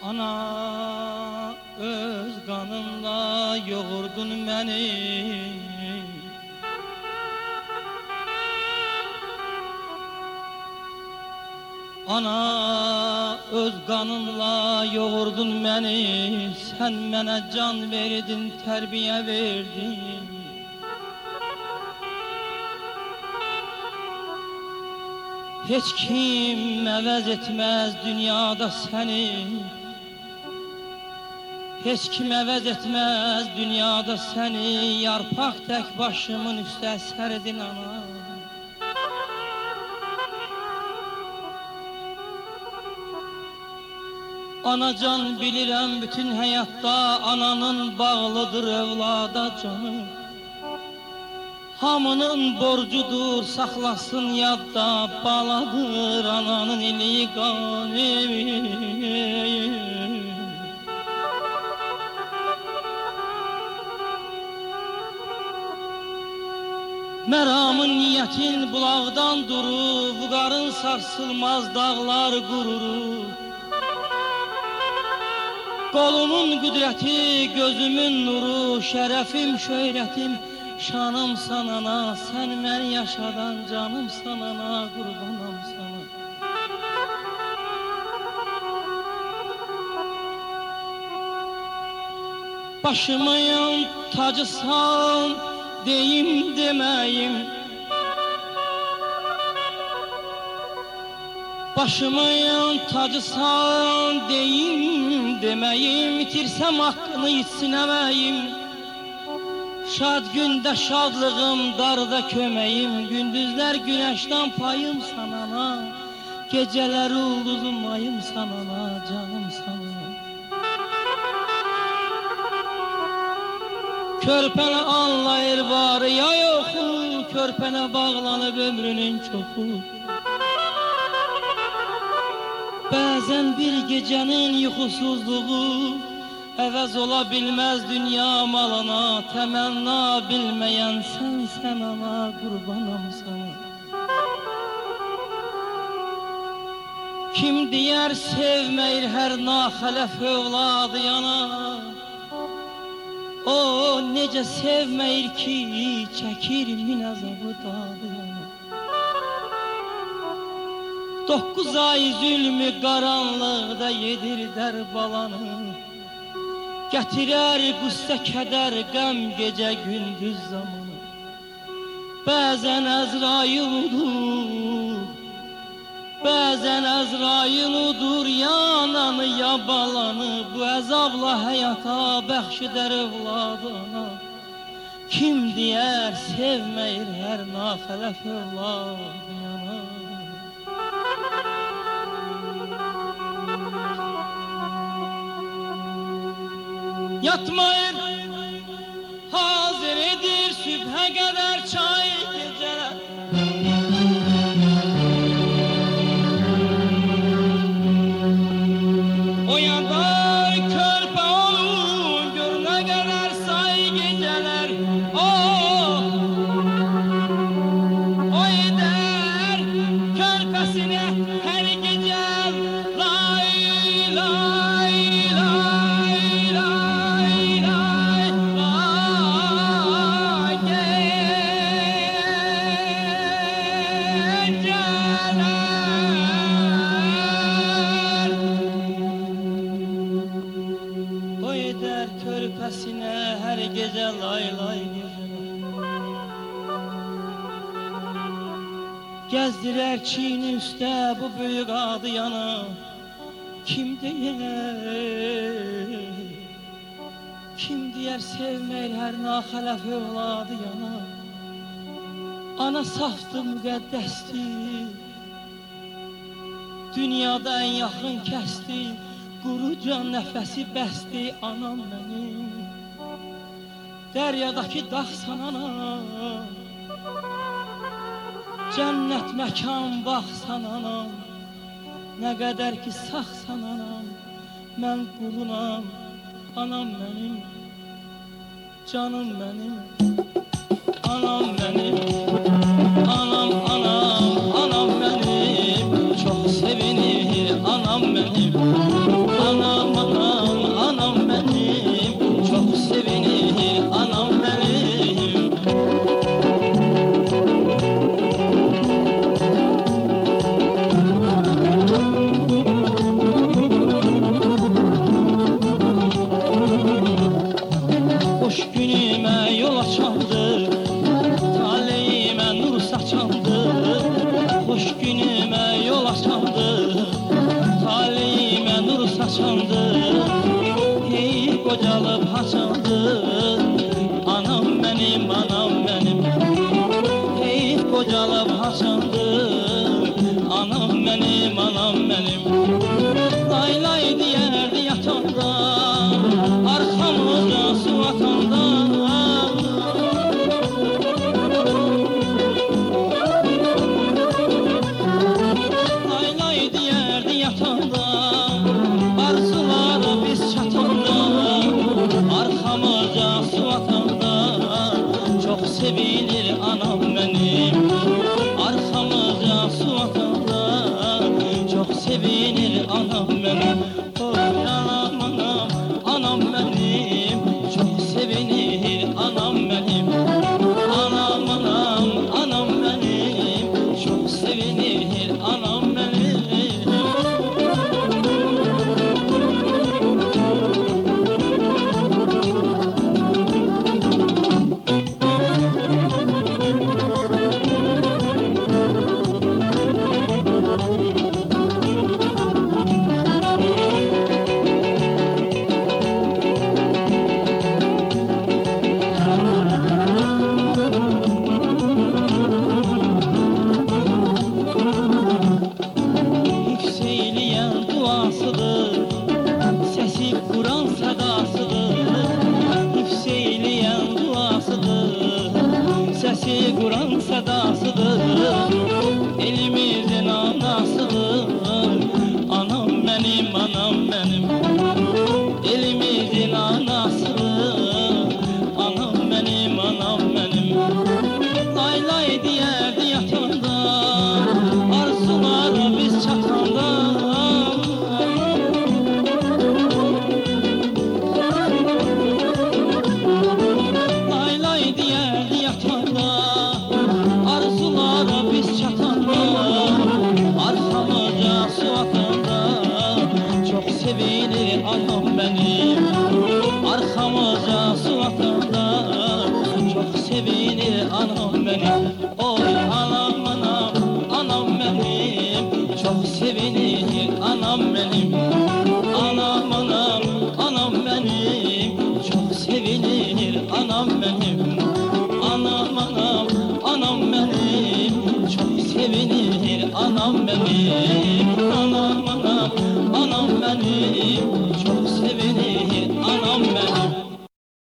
Ana öz qanınla yoğurdun məni. Ana öz qanınla yoğurdun məni. Sən mənə can verdin, tərbiyə verdin. Heç kim əvəz etməz dünyada səni. Heç kim əvəz etməz dünyada səni. Yarpaq tək başımın üstə sərdin ana. Anacan bilirəm bütün həyatda ananın bağlıdır evlada canı. Hamının borcudur saxlasın yadda, baladır ananın ili qanı. Məramın niyyətin bulaqdan durur, vüqarın sarsılmaz dağlar qururur. Qolumun qüdrəti, gözümün nuru, şərəfim, şöhrətim, şanımsan ana. Sən məni yaşadan canımsan ana, qurbanam sana. Başımın tacısan, deyim deməyim. Başımın tacısan, deyim deməyim. İtirsəm haqqını içsin əməyim. Şad gündə şadlığım, darda köməyim. Gündüzlər günəşdən payım sanana. Gecələr ulduzum ayım sanana, canım sanana. Körpənə anlayır varı ya yoxu. Körpənə bağlanıb ömrünün çoxu. Bəzən bir gecənin yuxusuzluğu əvəz ola bilməz dünya malına. Təmənna bilməyən sənsən ana, qurbanam sana. Kim deyər sevməyir hər naxələf övladı yana. O necə sevməyir ki, çəkir min əzabı dadı yana. 9 ay zülmü qaranlıqda yedirdər balanı. Gətirər qüssə kədər qəm gecə gündüz zamanı. Bəzən Əzrail udur, bəzən Əzrail udur, ya ananı ya balanı. Bu əzabla həyata bəxş edər övladı ana. Kim deyər sevməyir hər naxələf övladı yana. Yatmayır, hazır edir sübhə qədər çay gecələr. Oyandar körpə olun, görünə qədər say gecələr. O edər körpəsinə hər gecə lay lay lay lay. Körpəsinə hər gecə lay lay gecələr. Gəzdirər çiyni üstə bu böyük adı yana. Kim deyər sevməyir hər naxələf övladı yana. Ana safdır, müqəddəsdir, dünyada ən yaxın kəsdir. Quruca nəfəsi bəsdi anam mənim. Dəryadakı dağsan anam. Cənnət məkan baxsan anam. Nə qədər ki sağsan anam. Mən qulunam, anam mənim. Canım mənim, anam mənim. Anam, anam, anam mənim. Çox sevinir anam mənim. Anam qocalıp haçıldı. Anam benim, anam benim. Heyif qocalıp haçıldı. Anam benim, anam benim. Lay lay diyerdi yatanda, arkamızda su atanda. Lay lay diyerdi yatanda, arzulara biz çatanda. Arkamızda su atanda, çok sevilir anam benim. Arkamızda su atanda, çok sevinir anam benim. Oy anam anam, anam benim. Çok sevinir anam benim. Anam anam, anam benim. Çok sevinir anam benim. Yükseyleyen duasıdır, sesi Kur'an sadasıdır. Yükseyleyen duasıdır, sesi Kur'an sadasıdır. Elimizin anasıdır, anam benim, anam benim. Elimizin anasıdır, anam benim, anam benim. Lay lay diyerdi yatanda, arzulara biz çatanda. Lay lay diyerdi yatanda, arzulara biz çatanda. Arkamızda su atanda, çok sevilir anam benim. Arkamızda su atanda, çok sevinir anam benim. Oy anam anam, anam benim. Çok sevinir anam benim. Anam anam, anam benim. Çok sevinir anam benim. Anam anam, anam benim. Çok sevinir anam benim.